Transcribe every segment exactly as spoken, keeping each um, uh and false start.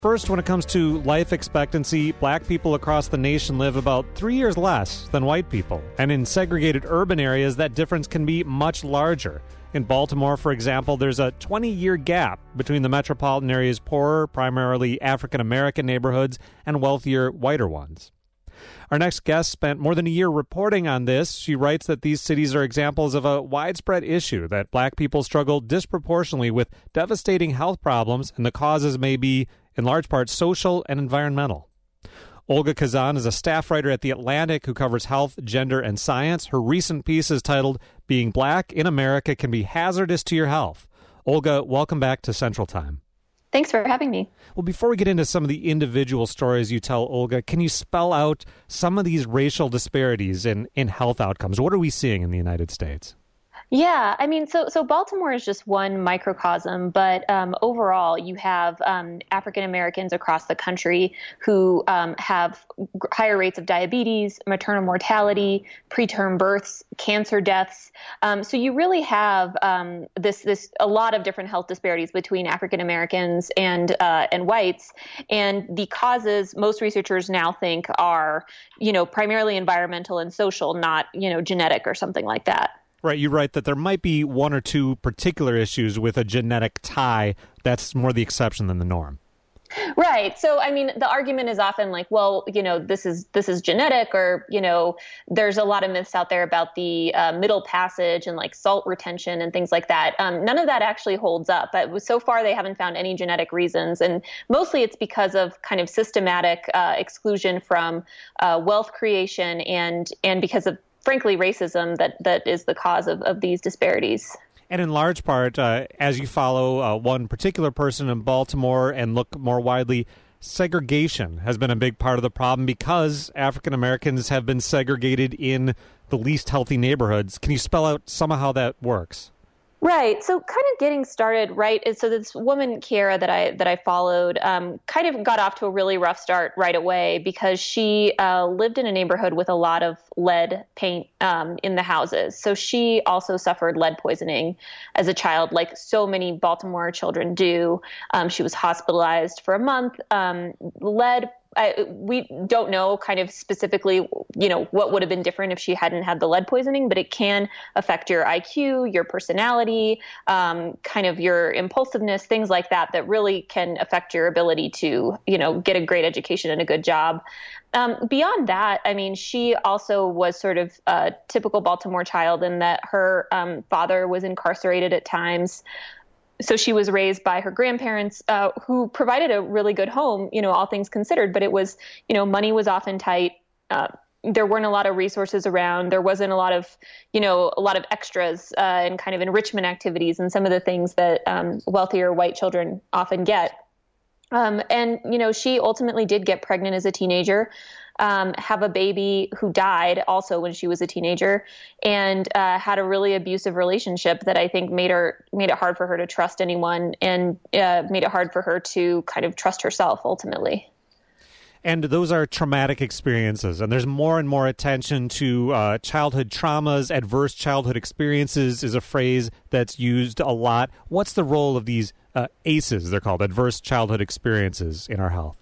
First, when it comes to life expectancy, black people across the nation live about three years less than white people. And in segregated urban areas, that difference can be much larger. In Baltimore, for example, there's a twenty-year gap between the metropolitan area's poorer, primarily African-American neighborhoods and wealthier, whiter ones. Our next guest spent more than a year reporting on this. She writes that these cities are examples of a widespread issue, that black people struggle disproportionately with devastating health problems, and the causes may be, in large part, social and environmental. Olga Khazan is a staff writer at The Atlantic who covers health, gender, and science. Her recent piece is titled, Being Black in America Can Be Hazardous to Your Health. Olga, welcome back to Central Time. Thanks for having me. Well, before we get into some of the individual stories you tell, Olga, can you spell out some of these racial disparities in, in health outcomes? What are we seeing in the United States? Yeah, I mean, so so Baltimore is just one microcosm, but um, overall, you have um, African Americans across the country who um, have higher rates of diabetes, maternal mortality, preterm births, cancer deaths. Um, so you really have um, this this a lot of different health disparities between African Americans and uh, and whites, and the causes most researchers now think are, you know, primarily environmental and social, not, you know, genetic or something like that. Right, you write that there might be one or two particular issues with a genetic tie. That's more the exception than the norm. Right. So, I mean, the argument is often like, well, you know, this is this is genetic, or, you know, there's a lot of myths out there about the uh, middle passage and like salt retention and things like that. Um, none of that actually holds up. But so far, they haven't found any genetic reasons. And mostly it's because of kind of systematic uh, exclusion from uh, wealth creation and and because of frankly, racism that, that is the cause of, of these disparities. And in large part, uh, as you follow uh, one particular person in Baltimore and look more widely, segregation has been a big part of the problem because African Americans have been segregated in the least healthy neighborhoods. Can you spell out some of how that works? Right. So kind of getting started, right. So this woman, Kiara, that I that I followed, um, kind of got off to a really rough start right away because she uh, lived in a neighborhood with a lot of lead paint um, in the houses. So she also suffered lead poisoning as a child, like so many Baltimore children do. Um, she was hospitalized for a month. Um, lead I, we don't know kind of specifically, you know, what would have been different if she hadn't had the lead poisoning, but it can affect your I Q, your personality, um, kind of your impulsiveness, things like that, that really can affect your ability to, you know, get a great education and a good job. Um, beyond that, I mean, she also was sort of a typical Baltimore child in that her um, father was incarcerated at times. So she was raised by her grandparents, uh, who provided a really good home, you know, all things considered. But it was, you know, money was often tight. Uh, there weren't a lot of resources around. There wasn't a lot of, you know, a lot of extras uh, and kind of enrichment activities and some of the things that um, wealthier white children often get. Um, and, you know, she ultimately did get pregnant as a teenager. Um, have a baby who died also when she was a teenager, and uh, had a really abusive relationship that I think made her made it hard for her to trust anyone, and uh, made it hard for her to kind of trust herself ultimately. And those are traumatic experiences, and there's more and more attention to uh, childhood traumas. Adverse childhood experiences is a phrase that's used a lot. What's the role of these uh, A C Es, they're called, adverse childhood experiences, in our health?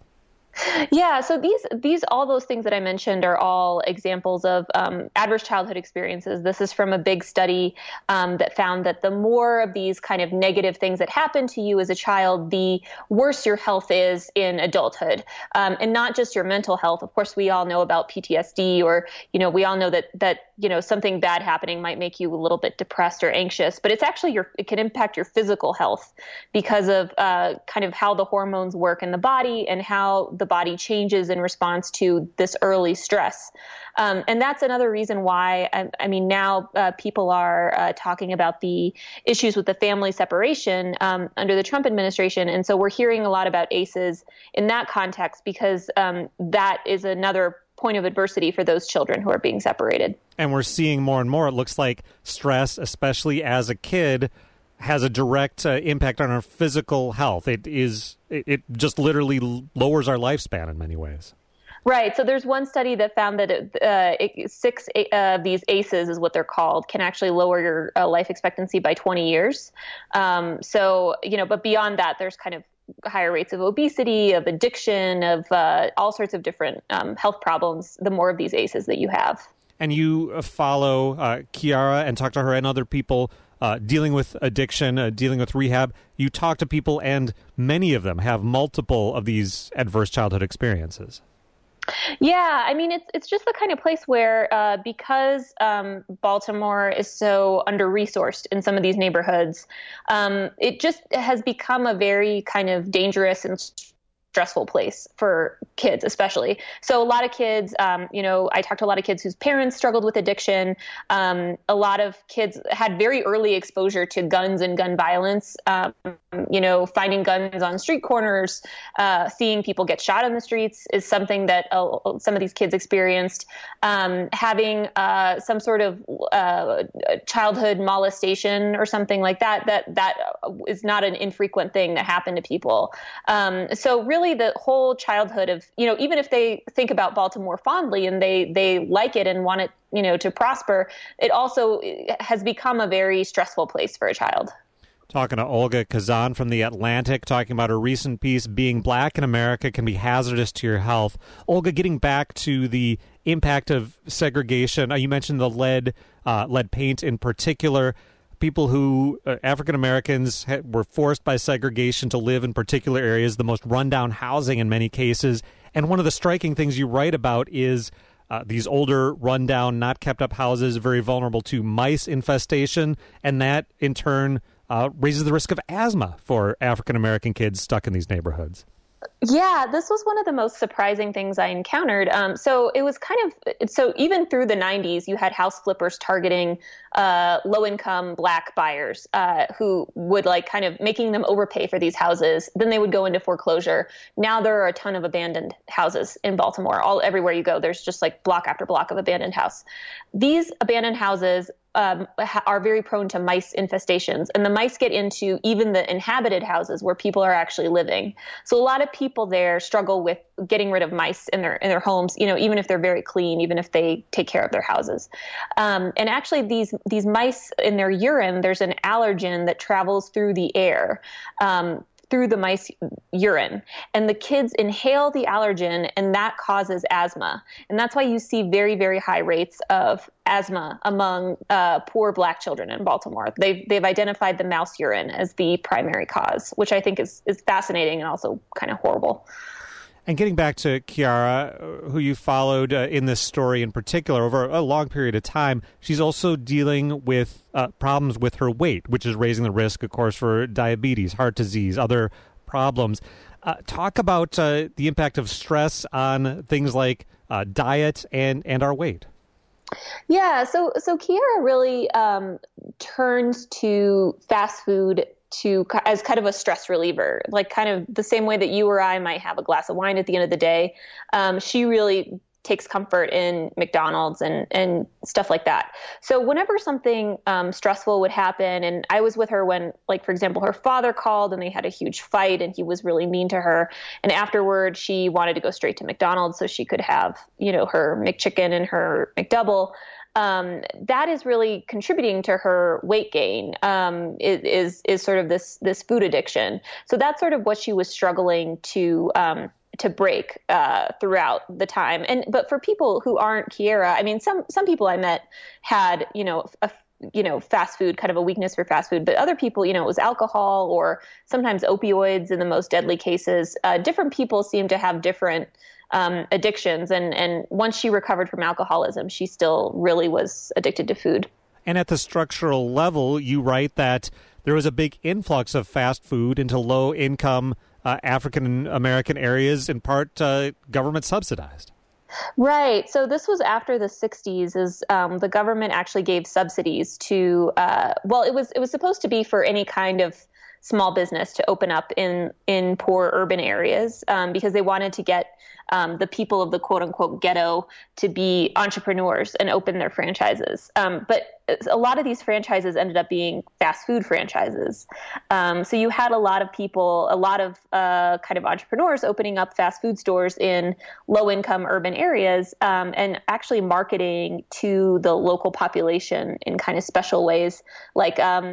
Yeah, so these these all those things that I mentioned are all examples of um, adverse childhood experiences. This is from a big study um, that found that the more of these kind of negative things that happen to you as a child, the worse your health is in adulthood, um, and not just your mental health. Of course, we all know about P T S D, or you know, we all know that that you know something bad happening might make you a little bit depressed or anxious, but it's actually your it can impact your physical health because of uh, kind of how the hormones work in the body and how the body changes in response to this early stress. Um, and that's another reason why, I, I mean, now uh, people are uh, talking about the issues with the family separation um, under the Trump administration. And so we're hearing a lot about A C Es in that context because um, that is another point of adversity for those children who are being separated. And we're seeing more and more, it looks like stress, especially as a kid, has a direct uh, impact on our physical health. It is, it, it just literally lowers our lifespan in many ways. Right. So there's one study that found that uh, it, six of uh, these A C Es is what they're called, can actually lower your uh, life expectancy by twenty years. Um, so, you know, but beyond that, there's kind of higher rates of obesity, of addiction, of uh, all sorts of different um, health problems, the more of these A C Es that you have. And you uh, follow uh, Kiara and talk to her and other people uh, dealing with addiction, uh, dealing with rehab. You talk to people, and many of them have multiple of these adverse childhood experiences. Yeah, I mean, it's it's just the kind of place where uh, because um, Baltimore is so under-resourced in some of these neighborhoods, um, it just has become a very kind of dangerous and stressful place for kids, especially. So a lot of kids, um, you know, I talked to a lot of kids whose parents struggled with addiction. Um, a lot of kids had very early exposure to guns and gun violence, um, you know, finding guns on street corners, uh, seeing people get shot in the streets is something that uh, some of these kids experienced. Um, having uh, some sort of uh, childhood molestation or something like that, that that is not an infrequent thing that happened to people. Um, so really, Really, the whole childhood of, you know, even if they think about Baltimore fondly and they they like it and want it, you know, to prosper, it also has become a very stressful place for a child. Talking to Olga Khazan from The Atlantic, talking about her recent piece, Being Black in America Can Be Hazardous to Your Health. Olga, getting back to the impact of segregation, uh, you mentioned the lead, uh, lead paint in particular. People who, uh, African Americans, ha- were forced by segregation to live in particular areas, the most rundown housing in many cases. And one of the striking things you write about is uh, these older, rundown, not kept up houses, very vulnerable to mice infestation. And that, in turn, uh, raises the risk of asthma for African American kids stuck in these neighborhoods. Yeah, this was one of the most surprising things I encountered. Um, so it was kind of, so even through the nineties, you had house flippers targeting uh, low-income Black buyers uh, who would like kind of making them overpay for these houses. Then they would go into foreclosure. Now there are a ton of abandoned houses in Baltimore. All everywhere you go, there's just like block after block of abandoned house. These abandoned houses Um, are very prone to mice infestations, and the mice get into even the inhabited houses where people are actually living. So a lot of people there struggle with getting rid of mice in their in their homes, you know, even if they're very clean, even if they take care of their houses. Um, and actually, these these mice in their urine, there's an allergen that travels through the air. Um, through the mice urine, and the kids inhale the allergen, and that causes asthma. And that's why you see very, very high rates of asthma among uh, poor Black children in Baltimore. They've, they've identified the mouse urine as the primary cause, which I think is, is fascinating and also kind of horrible. And getting back to Kiara, who you followed uh, in this story in particular over a long period of time, she's also dealing with uh, problems with her weight, which is raising the risk, of course, for diabetes, heart disease, other problems. Uh, talk about uh, the impact of stress on things like uh, diet and, and our weight. Yeah, so so Kiara really um, turns to fast food to as kind of a stress reliever, like kind of the same way that you or I might have a glass of wine at the end of the day. Um, she really takes comfort in McDonald's and, and stuff like that. So whenever something um, stressful would happen, and I was with her when, like, for example, her father called and they had a huge fight and he was really mean to her. And afterward, she wanted to go straight to McDonald's so she could have, you know, her McChicken and her McDouble. Um, that is really contributing to her weight gain, um, is, is sort of this, this food addiction. So that's sort of what she was struggling to, um, to break, uh, throughout the time. And, but for people who aren't Kiara, I mean, some, some people I met had, you know, a, you know, fast food, kind of a weakness for fast food, but other people, you know, it was alcohol or sometimes opioids in the most deadly cases. Uh, different people seem to have different Um, addictions. And, and once she recovered from alcoholism, she still really was addicted to food. And at the structural level, you write that there was a big influx of fast food into low-income uh, African-American areas, in part uh, government subsidized. Right. So this was after the sixties, as um, the government actually gave subsidies to, uh, well, it was it was supposed to be for any kind of small business to open up in, in poor urban areas um, because they wanted to get um, the people of the quote unquote ghetto to be entrepreneurs and open their franchises. Um, but a lot of these franchises ended up being fast food franchises. Um, so you had a lot of people, a lot of uh, kind of entrepreneurs opening up fast food stores in low income urban areas um, and actually marketing to the local population in kind of special ways. Like, um,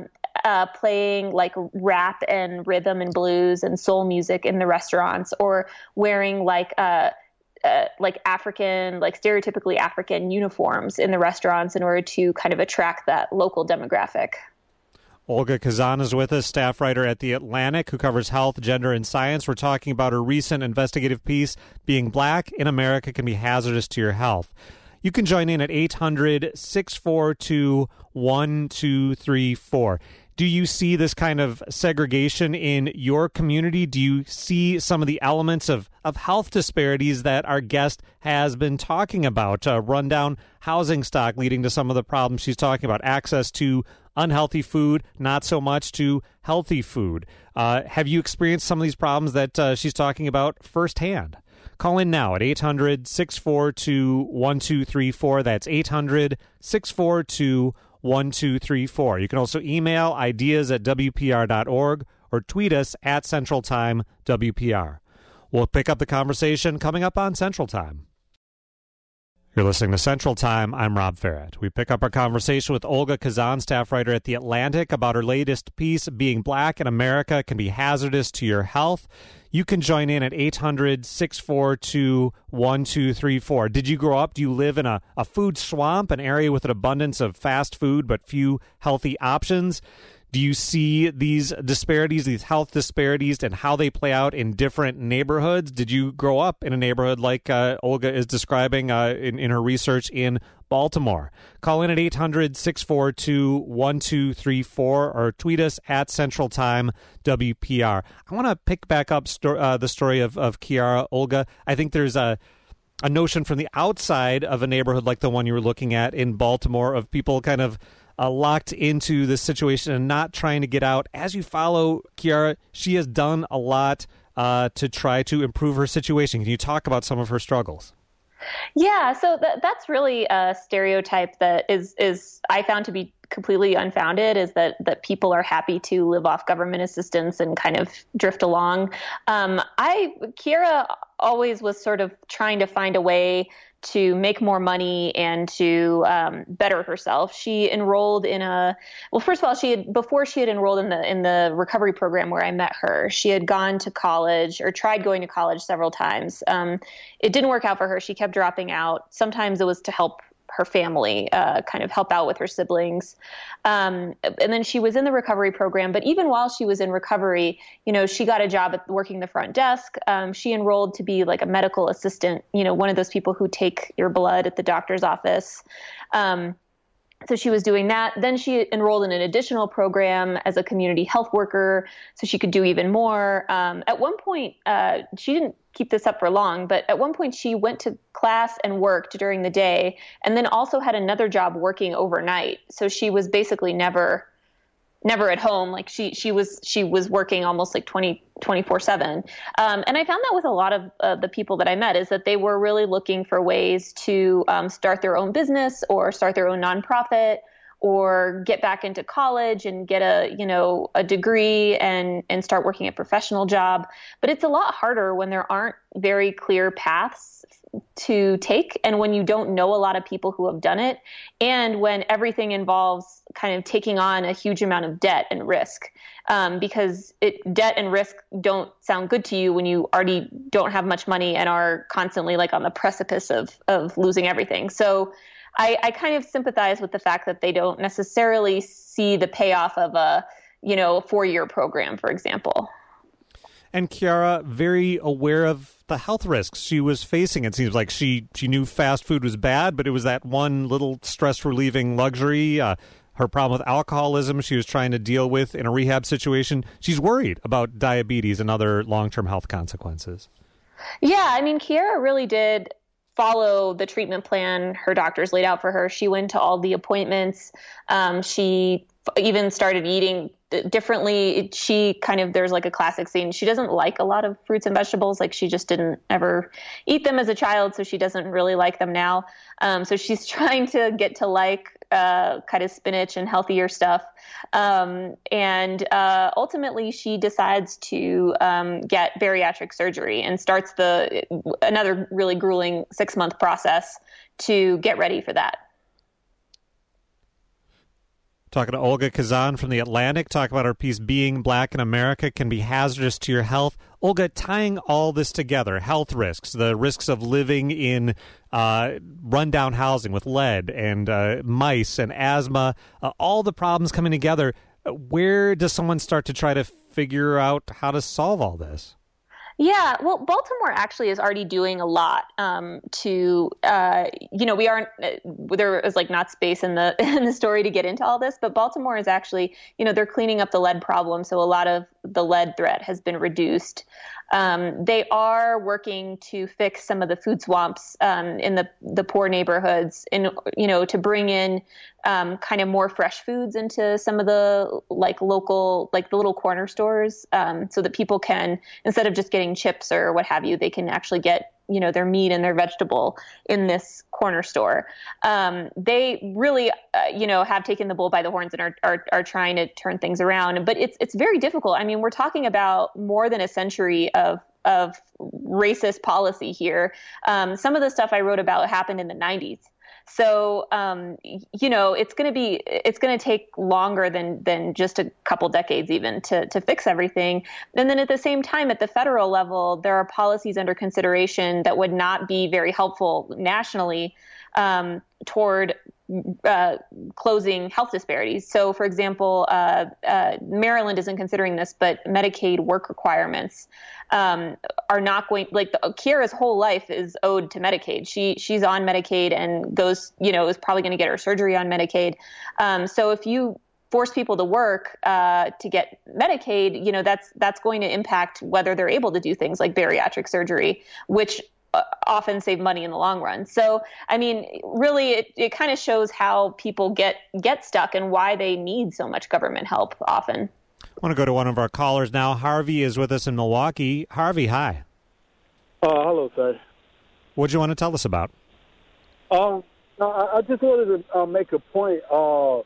uh, playing like rap and rhythm and blues and soul music in the restaurants, or wearing like uh, uh, like African, like stereotypically African uniforms in the restaurants in order to kind of attract that local demographic. Olga Khazan is with us, staff writer at The Atlantic, who covers health, gender, and science. We're talking about her recent investigative piece, Being Black in America Can Be Hazardous to Your Health. You can join in at eight hundred, six four two, one two three four. Do you see this kind of segregation in your community? Do you see some of the elements of, of health disparities that our guest has been talking about? Uh, rundown housing stock leading to some of the problems she's talking about. Access to unhealthy food, not so much to healthy food. Uh, have you experienced some of these problems that uh, she's talking about firsthand? Call in now at eight hundred, six four two, one two three four. That's eight hundred, six four two, one two three four. You can also email ideas at W P R dot org or tweet us at Central Time W P R. We'll pick up the conversation coming up on Central Time. You're listening to Central Time. I'm Rob Farrett. We pick up our conversation with Olga Khazan, staff writer at The Atlantic, about her latest piece, Being Black in America Can Be Hazardous to Your Health. You can join in at eight hundred, six four two, one two three four. Did you grow up? Do you live in a, a food swamp, an area with an abundance of fast food but few healthy options? Do you see these disparities, these health disparities, and how they play out in different neighborhoods? Did you grow up in a neighborhood like uh, Olga is describing uh, in, in her research in Baltimore? Call in at eight hundred, six four two, one two three four or tweet us at Central Time W P R. I want to pick back up sto- uh, the story of, of Kiara, Olga. I think there's a a notion from the outside of a neighborhood like the one you were looking at in Baltimore of people kind of Uh, locked into this situation and not trying to get out. As you follow Kiara, she has done a lot uh, to try to improve her situation. Can you talk about some of her struggles? Yeah, so th- that's really a stereotype that is is I found to be completely unfounded, is that that people are happy to live off government assistance and kind of drift along. Um, I Kiara always was sort of trying to find a way to make more money and to um, better herself. She enrolled in a, well, first of all, she had, before she had enrolled in the, in the recovery program where I met her, she had gone to college or tried going to college several times. Um, it didn't work out for her. She kept dropping out. Sometimes it was to help her family, uh, kind of help out with her siblings. Um, and then she was in the recovery program, but even while she was in recovery, you know, she got a job at working the front desk. Um, she enrolled to be like a medical assistant, you know, one of those people who take your blood at the doctor's office. Um, So she was doing that. Then she enrolled in an additional program as a community health worker so she could do even more. Um, at one point, uh, she didn't keep this up for long, but at one point she went to class and worked during the day and then also had another job working overnight. So she was basically never never at home. Like she she was she was working almost like twenty, twenty-four seven. Um, and I found that with a lot of uh, the people that I met is that they were really looking for ways to um, start their own business or start their own nonprofit or get back into college and get a, you know, a degree and, and start working a professional job. But it's a lot harder when there aren't very clear paths to take and when you don't know a lot of people who have done it and when everything involves kind of taking on a huge amount of debt and risk, um, because it, debt and risk don't sound good to you when you already don't have much money and are constantly like on the precipice of, of losing everything. So I, I kind of sympathize with the fact that they don't necessarily see the payoff of a, you know, four-year program, for example. And Kiara, very aware of the health risks she was facing. It seems like she, she knew fast food was bad, but it was that one little stress-relieving luxury. Uh, her problem with alcoholism she was trying to deal with in a rehab situation. She's worried about diabetes and other long-term health consequences. Yeah, I mean, Kiara really did follow the treatment plan her doctors laid out for her. She went to all the appointments. Um, she even started eating differently. She kind of, there's like a classic scene. She doesn't like a lot of fruits and vegetables. Like she just didn't ever eat them as a child. So she doesn't really like them now. Um, so she's trying to get to like uh, kind of spinach and healthier stuff. Um, and uh, ultimately she decides to um, get bariatric surgery and starts the another really grueling six month process to get ready for that. Talking to Olga Khazan from The Atlantic, talk about her piece, Being Black in America Can Be Hazardous to Your Health. Olga, tying all this together, health risks, the risks of living in uh, rundown housing with lead and uh, mice and asthma, uh, all the problems coming together, where does someone start to try to figure out how to solve all this? Yeah, well, Baltimore actually is already doing a lot um, to, uh, you know, we aren't, there is like not space in the in the story to get into all this, but Baltimore is actually, you know, they're cleaning up the lead problem. So a lot of the lead threat has been reduced. Um, they are working to fix some of the food swamps um, in the, the poor neighborhoods, and you know, to bring in um, kind of more fresh foods into some of the like local, like the little corner stores, um, so that people can, instead of just getting chips or what have you, they can actually get, you know, their meat and their vegetable in this corner store. Um, they really, uh, you know, have taken the bull by the horns and are, are are trying to turn things around. But it's it's very difficult. I mean, we're talking about more than a century of of racist policy here. Um, some of the stuff I wrote about happened in the nineties. So, um, you know, it's going to be, it's going to take longer than, than just a couple decades even to, to fix everything. And then at the same time, at the federal level, there are policies under consideration that would not be very helpful nationally um, toward uh, closing health disparities. So, for example, uh, uh, Maryland isn't considering this, but Medicaid work requirements um, are not going, like the, Kiara's whole life is owed to Medicaid. She she's on Medicaid and goes, you know, is probably going to get her surgery on Medicaid. Um, so if you force people to work uh, to get Medicaid, you know, that's that's going to impact whether they're able to do things like bariatric surgery, which often save money in the long run. So, I mean, really, it, it kind of shows how people get get stuck and why they need so much government help often. I want to go to one of our callers now. Harvey is with us in Milwaukee. Harvey, hi. Uh, hello, sir. What do you want to tell us about? Um, I, I just wanted to uh, make a point uh, uh,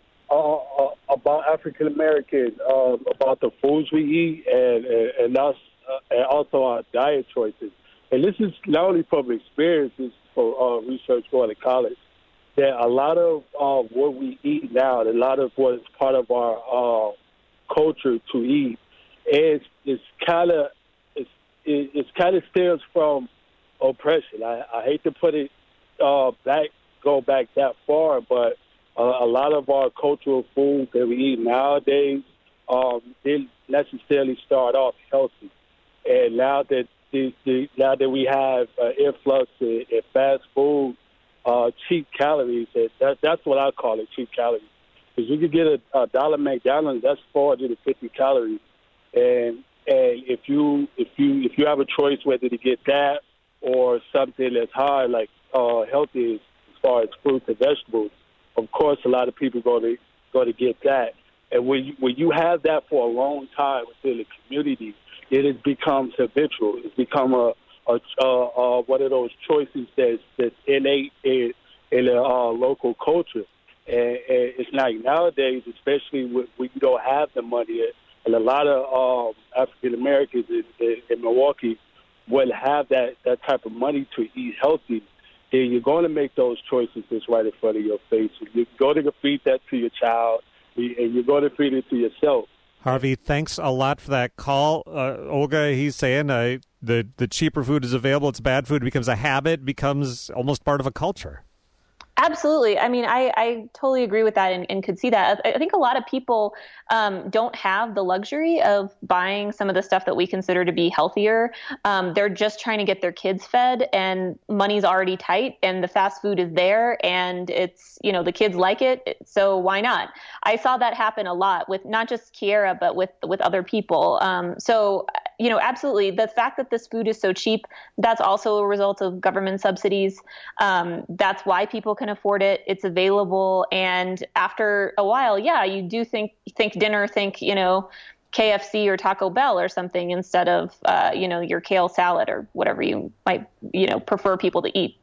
uh, about African Americans, uh, about the foods we eat, and and, and us, uh, and also our diet choices. And this is not only from experiences for uh, research going to college, that a lot of uh, what we eat now, and a lot of what is part of our uh, culture to eat, is is kind of it's it's kind of stems from oppression. I, I hate to put it uh, back, go back that far, but uh, a lot of our cultural food that we eat nowadays um, didn't necessarily start off healthy, and now that The, the, now that we have uh, influx in, in fast food, uh, cheap calories, and that, that's what I call it, cheap calories. Because you can get a, a dollar McDonald's, that's four hundred fifty calories, and and if you if you if you have a choice whether to get that or something that's high like uh, healthy as far as fruits and vegetables, of course a lot of people go to go to get that. And when you, when you have that for a long time within the community, it has become habitual. It's become a, a, a, a one of those choices that's, that's innate in, in a uh, local culture. And, and it's like nowadays, especially when, when you don't have the money, and a lot of um, African Americans in, in, in Milwaukee wouldn't have that, that type of money to eat healthy, then you're going to make those choices that's right in front of your face. You're going to feed that to your child, and you're going to feed it to yourself. Harvey, thanks a lot for that call. Uh, Olga, he's saying uh, the, the cheaper food is available. It's bad food. It becomes a habit, becomes almost part of a culture. Absolutely. I mean, I, I totally agree with that and, and could see that. I think a lot of people um, don't have the luxury of buying some of the stuff that we consider to be healthier. Um, they're just trying to get their kids fed, and money's already tight, and the fast food is there, and it's, you know, the kids like it, so why not? I saw that happen a lot with not just Kiara, but with with other people. Um, so, you know, absolutely. The fact that this food is so cheap, that's also a result of government subsidies. Um, that's why people can afford it. It's available. And after a while, yeah, you do think, think dinner, think, you know, K F C or Taco Bell or something instead of, uh, you know, your kale salad or whatever you might, you know, prefer people to eat.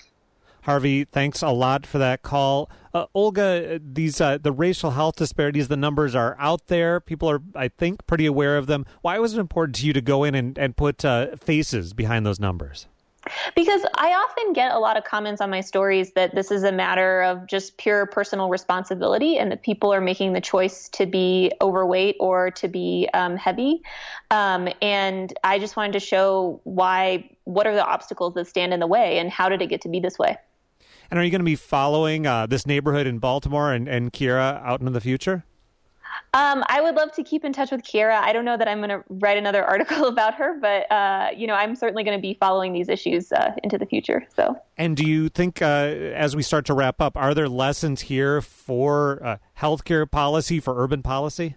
Harvey, thanks a lot for that call. Uh, Olga, these uh, the racial health disparities, the numbers are out there. People are, I think, pretty aware of them. Why was it important to you to go in and, and put uh, faces behind those numbers? Because I often get a lot of comments on my stories that this is a matter of just pure personal responsibility and that people are making the choice to be overweight or to be um, heavy. Um, and I just wanted to show why, what are the obstacles that stand in the way and how did it get to be this way? And are you going to be following uh, this neighborhood in Baltimore and, and Kiera out into the future? Um, I would love to keep in touch with Kiera. I don't know that I'm going to write another article about her, but, uh, you know, I'm certainly going to be following these issues uh, into the future. So. And do you think, uh, as we start to wrap up, are there lessons here for uh, healthcare policy, for urban policy?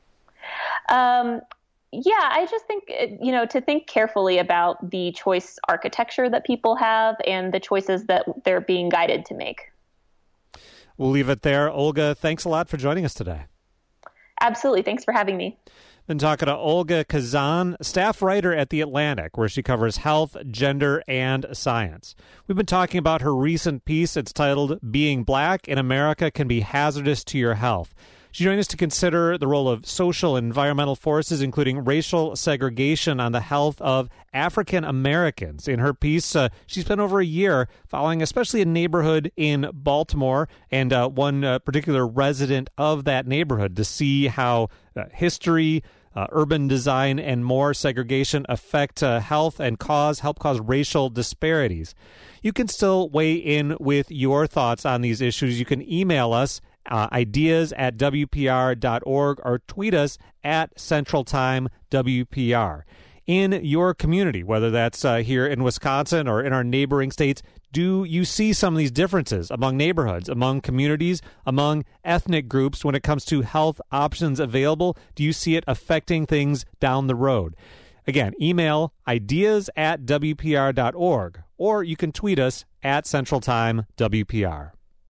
Um, yeah, I just think, you know, to think carefully about the choice architecture that people have and the choices that they're being guided to make. We'll leave it there. Olga, thanks a lot for joining us today. Absolutely. Thanks for having me. Been talking to Olga Khazan, staff writer at The Atlantic, where she covers health, gender, and science. We've been talking about her recent piece. It's titled Being Black in America Can Be Hazardous to Your Health. She joined us to consider the role of social and environmental forces, including racial segregation, on the health of African Americans. In her piece, uh, she spent over a year following especially a neighborhood in Baltimore and uh, one uh, particular resident of that neighborhood to see how uh, history, uh, urban design, and more segregation affect uh, health and cause help cause racial disparities. You can still weigh in with your thoughts on these issues. You can email us Uh, ideas at W P R dot org or tweet us at Central Time W P R. In your community, whether that's uh, here in Wisconsin or in our neighboring states, do you see some of these differences among neighborhoods, among communities, among ethnic groups when it comes to health options available? Do you see it affecting things down the road? Again, email ideas at W P R dot org or you can tweet us at Central Time W P R.